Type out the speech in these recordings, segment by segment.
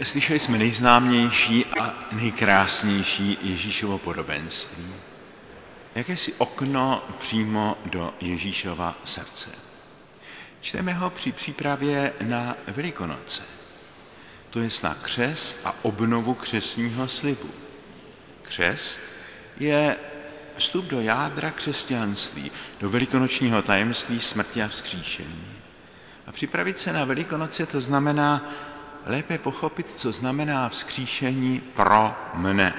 Slyšeli jsme nejznámější a nejkrásnější Ježíšovo podobenství. Jakési okno přímo do Ježíšova srdce. Čteme ho při přípravě na Velikonoce. To je na křest a obnovu křestního slibu. Křest je vstup do jádra křesťanství, do velikonočního tajemství smrti a vzkříšení. A připravit se na Velikonoce, to znamená lépe pochopit, co znamená vzkříšení pro mne.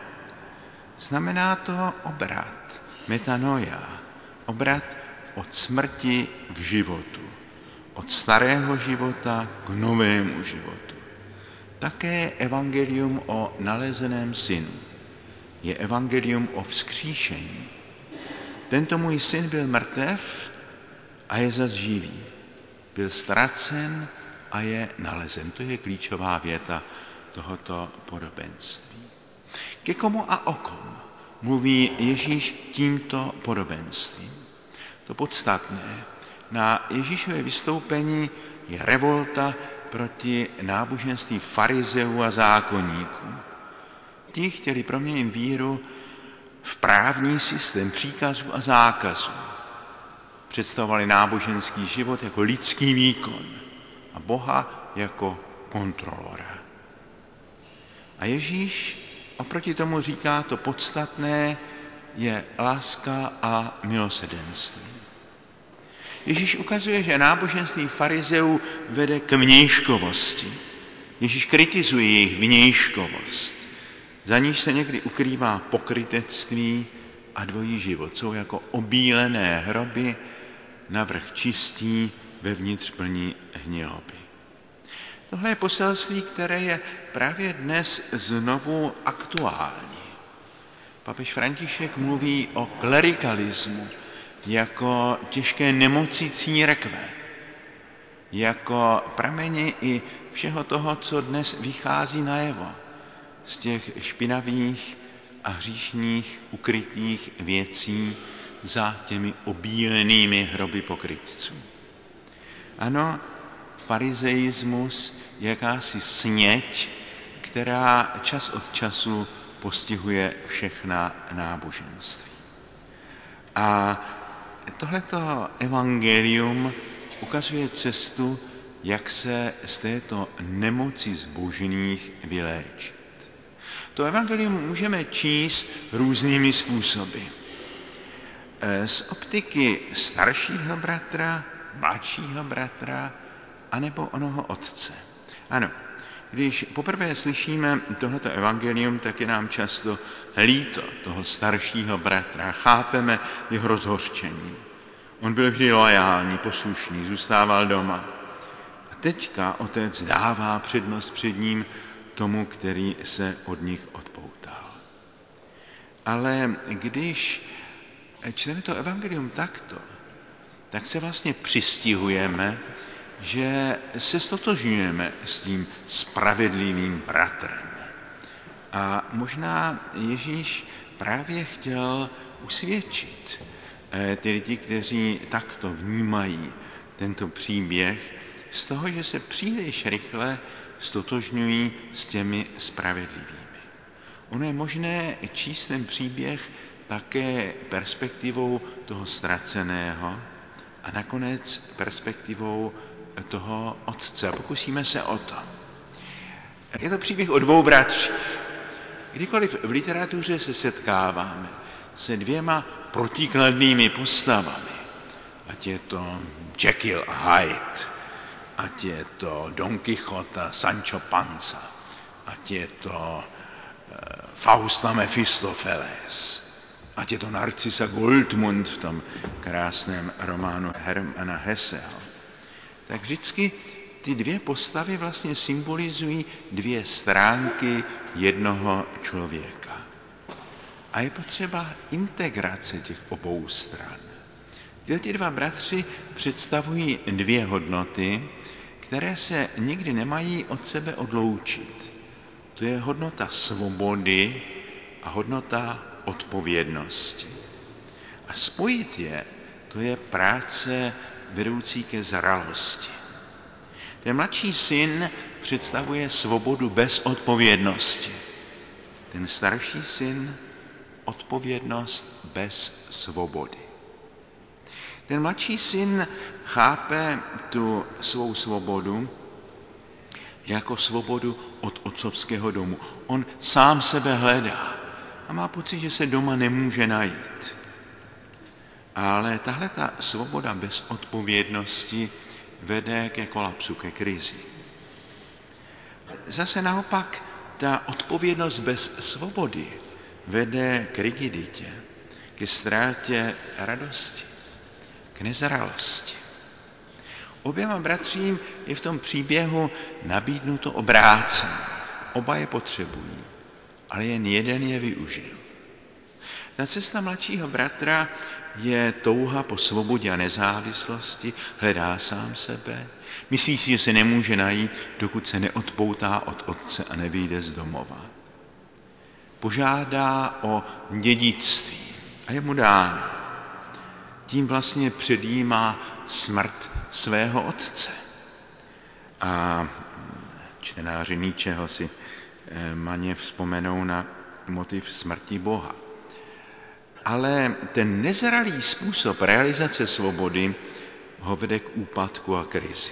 Znamená to obrat, metanoia, obrat od smrti k životu, od starého života k novému životu. Také evangelium o nalezeném synu je evangelium o vzkříšení. Tento můj syn byl mrtev a je zas živý. Byl ztracen a je nalezen. To je klíčová věta tohoto podobenství. Ke komu a o kom mluví Ježíš tímto podobenstvím? To podstatné na Ježíšové vystoupení je revolta proti náboženství farizeů a zákonníků. Ti chtěli proměnit víru v právní systém příkazů a zákazů. Představovali náboženský život jako lidský výkon a Boha jako kontrolora. A Ježíš oproti tomu říká, to podstatné je láska a milosrdenství. Ježíš ukazuje, že náboženství farizeů vede k vnějškovosti. Ježíš kritizuje jejich vnějškovost. Za níž se někdy ukrývá pokrytectví a dvojí život. Jsou jako obílené hroby, navrch čistí, vevnitř plní hniloby. Tohle je poselství, které je právě dnes znovu aktuální. Papež František mluví o klerikalismu jako těžké nemoci církve, jako prameni i všeho toho, co dnes vychází najevo z těch špinavých a hříšných ukrytých věcí za těmi obílenými hroby pokrytců. Ano, farizeismus je jakási sněť, která čas od času postihuje všechna náboženství. A tohleto evangelium ukazuje cestu, jak se z této nemoci zbožných vyléčit. To evangelium můžeme číst různými způsoby. Z optiky staršího bratra, mladšího bratra, anebo onoho otce. Ano, když poprvé slyšíme tohoto evangelium, tak je nám často líto toho staršího bratra. Chápeme jeho rozhořčení. On byl vždy loajální, poslušný, zůstával doma. A teďka otec dává přednost před ním tomu, který se od nich odpoutal. Ale když čteme to evangelium takto, tak se vlastně přistihujeme, že se stotožňujeme s tím spravedlivým bratrem. A možná Ježíš právě chtěl usvědčit ty lidi, kteří takto vnímají tento příběh, z toho, že se příliš rychle stotožňují s těmi spravedlivými. Ono je možné číst ten příběh také perspektivou toho ztraceného a nakonec perspektivou toho otce. Pokusíme se o to. Je to příběh o dvou bratřích. Kdykoliv v literatuře se setkáváme se dvěma protikladnými postavami, ať je to Jekyll a Hyde, ať je to Don Quixote a Sancho Panza, ať je to Faust a Mephistopheles, ať je to Narcisa Goldmund v tom krásném románu Hermana Hesseho, tak vždycky ty dvě postavy vlastně symbolizují dvě stránky jednoho člověka. A je potřeba integrace těch obou stran. Ti dva bratři představují dvě hodnoty, které se nikdy nemají od sebe odloučit. To je hodnota svobody a hodnota odpovědnosti. A spojit je, to je práce vedoucí ke zralosti. Ten mladší syn představuje svobodu bez odpovědnosti. Ten starší syn odpovědnost bez svobody. Ten mladší syn chápe tu svou svobodu jako svobodu od otcovského domu. On sám sebe hledá a má pocit, že se doma nemůže najít. Ale tahle ta svoboda bez odpovědnosti vede ke kolapsu, ke krizi. Zase naopak ta odpovědnost bez svobody vede k rigiditě, ke ztrátě radosti, k nezralosti. Oběma bratřím je v tom příběhu nabídnuto obrácení. Oba je potřebují, ale jen jeden je využil. Ta cesta mladšího bratra je touha po svobodě a nezávislosti, hledá sám sebe, myslí si, že se nemůže najít, dokud se neodpoutá od otce a nevyjde z domova. Požádá o dědictví a je mu dáno. Tím vlastně předjímá smrt svého otce. A čtenáři Nietzscheho si maně vzpomenou na motiv smrti Boha. Ale ten nezralý způsob realizace svobody ho vede k úpadku a krizi.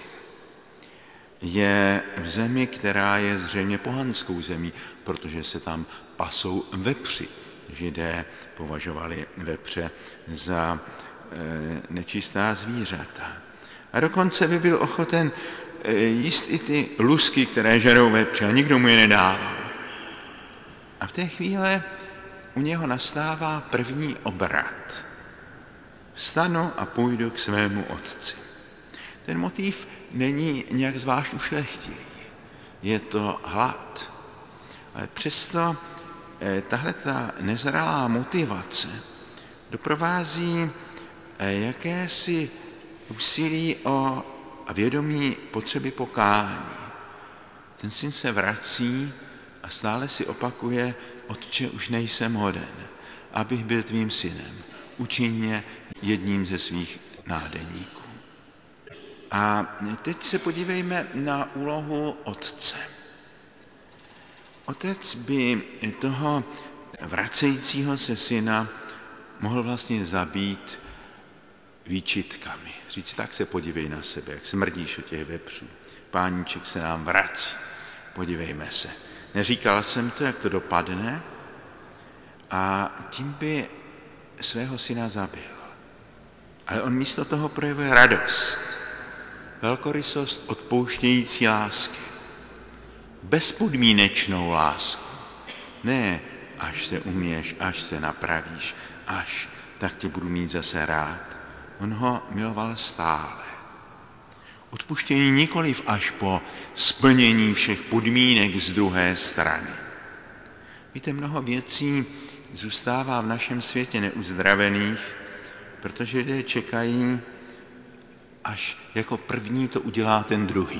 Je v zemi, která je zřejmě pohanskou zemí, protože se tam pasou vepři. Židé považovali vepře za nečistá zvířata. A dokonce by byl ochoten jíst i ty lusky, které žerou vepře, a nikdo mu je nedával. A v té chvíli u něho nastává první obrat. Vstanu a půjdu k svému otci. Ten motiv není nějak zvlášť ušlechtilý. Je to hlad. Ale přesto tahle ta nezralá motivace doprovází jakési úsilí o vědomí potřeby pokání. Ten syn se vrací a stále si opakuje: Otče, už nejsem hoden, abych byl tvým synem. Učiň mě jedním ze svých nádeníků. A teď se podívejme na úlohu otce. Otec by toho vracejícího se syna mohl vlastně zabít výčitkami. Říct, tak se podívej na sebe, jak smrdíš od těch vepřů. Páníček se nám vrací. Podívejme se. Neříkal jsem to, jak to dopadne, a tím by svého syna zabil. Ale on místo toho projevuje radost, velkorysost odpouštějící lásky, bezpodmínečnou lásku. Ne, až se uměš, až se napravíš, až, tak tě budu mít zase rád. On ho miloval stále. Odpuštění nikoliv až po splnění všech podmínek z druhé strany. Víte, mnoho věcí zůstává v našem světě neuzdravených, protože lidé čekají, až jako první to udělá ten druhý.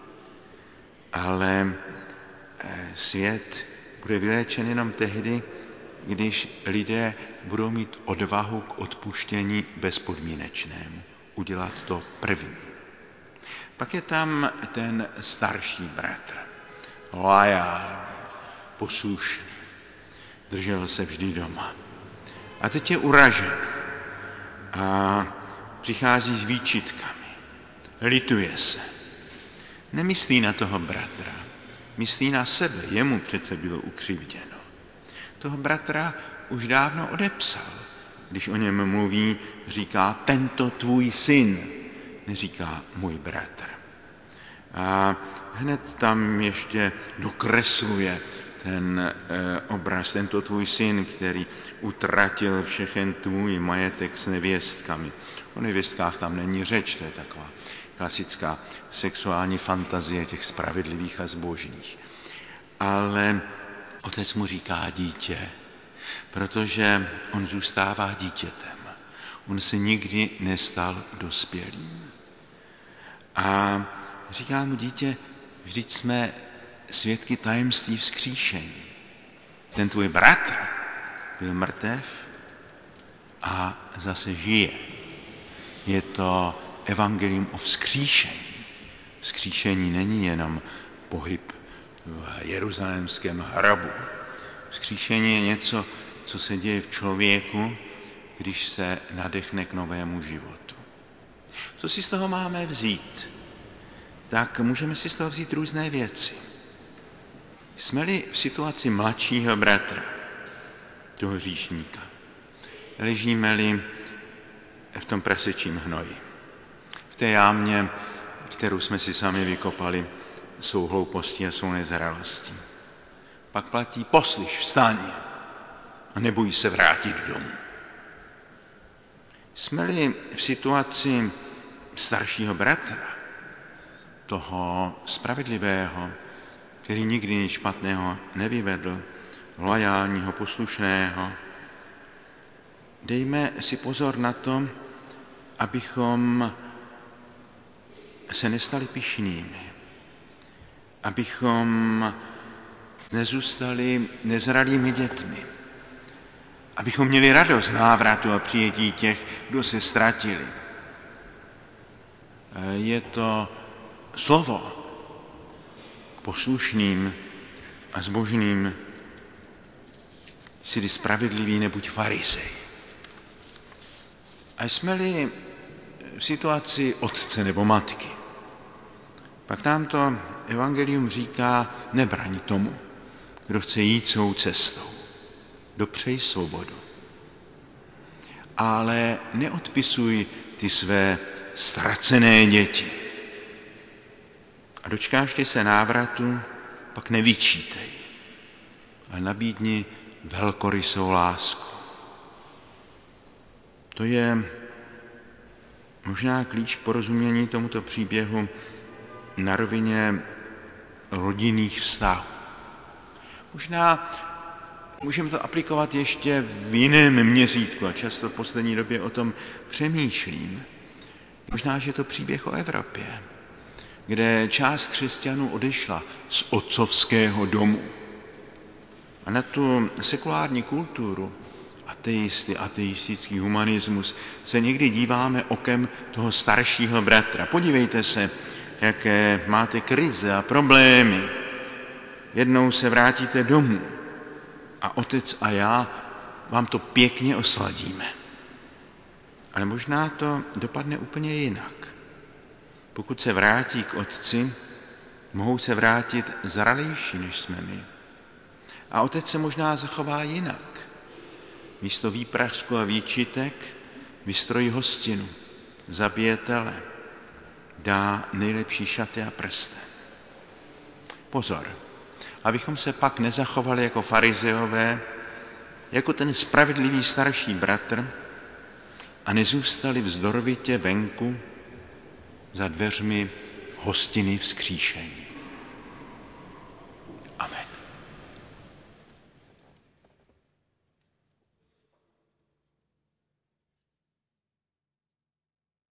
Ale svět bude vyléčen jenom tehdy, když lidé budou mít odvahu k odpuštění bezpodmínečnému. Udělat to první. Pak je tam ten starší bratr, loajální, poslušný, držel se vždy doma. A teď je uražen a přichází s výčitkami, lituje se. Nemyslí na toho bratra, myslí na sebe, jemu přece bylo ukřivděno. Toho bratra už dávno odepsal. Když o něm mluví, říká tento tvůj syn, neříká můj bratr. A hned tam ještě dokresluje ten obraz, tento tvůj syn, který utratil všechen tvůj majetek s nevěstkami. O nevěstkách tam není řeč, to je taková klasická sexuální fantazie těch spravedlivých a zbožných. Ale otec mu říká dítě, protože on zůstává dítětem. On se nikdy nestal dospělým. A říká mu dítě, vždyť jsme svědky tajemství vzkříšení. Ten tvůj bratr byl mrtev a zase žije. Je to evangelium o vzkříšení. Vzkříšení není jenom pohyb v jeruzalémském hrobu. Vzkříšení je něco, co se děje v člověku, když se nadechne k novému životu. Co si z toho máme vzít? Tak můžeme si z toho vzít různé věci. Jsme-li v situaci mladšího bratra, toho hříšníka, ležíme-li v tom prasečím hnoji, v té jámě, kterou jsme si sami vykopali svou hloupostí a svou nezralostí. Pak platí: poslyš, vstaň a neboj se vrátit domů. Jsme-li v situaci staršího bratra, toho spravedlivého, který nikdy nic špatného nevyvedl, loajálního, poslušného, dejme si pozor na to, abychom se nestali pyšnými, abychom nezůstali nezralými dětmi, abychom měli radost návratu a přijetí těch, kdo se ztratili. Je to slovo k poslušným a zbožným: jsi spravedlivý, nebuď farizej. A jsme-li v situaci otce nebo matky, pak nám to evangelium říká: nebraň tomu, kdo chce jít svou cestou, dopřej svobodu. Ale neodpisuj ty své ztracené děti. A dočkáš-li se návratu, pak nevyčítej, ale nabídni velkorysou lásku. To je možná klíč k porozumění tomuto příběhu na rovině rodinných vztahů. Možná můžeme to aplikovat ještě v jiném měřítku a často v poslední době o tom přemýšlím. Možná, že je to příběh o Evropě, kde část křesťanů odešla z otcovského domu. A na tu sekulární kulturu, ateisty, ateistický humanismus, se někdy díváme okem toho staršího bratra. Podívejte se, jaké máte krize a problémy. Jednou se vrátíte domů a otec a já vám to pěkně osladíme. Ale možná to dopadne úplně jinak. Pokud se vrátí k otci, mohou se vrátit zralejší, než jsme my. A otec se možná zachová jinak. Místo výpražku a výčitek vystrojí hostinu, zabije tele, dá nejlepší šaty a prsten. Pozor, abychom se pak nezachovali jako farizeové, jako ten spravedlivý starší bratr a nezůstali vzdorovitě venku za dveřmi hostiny vzkříšení.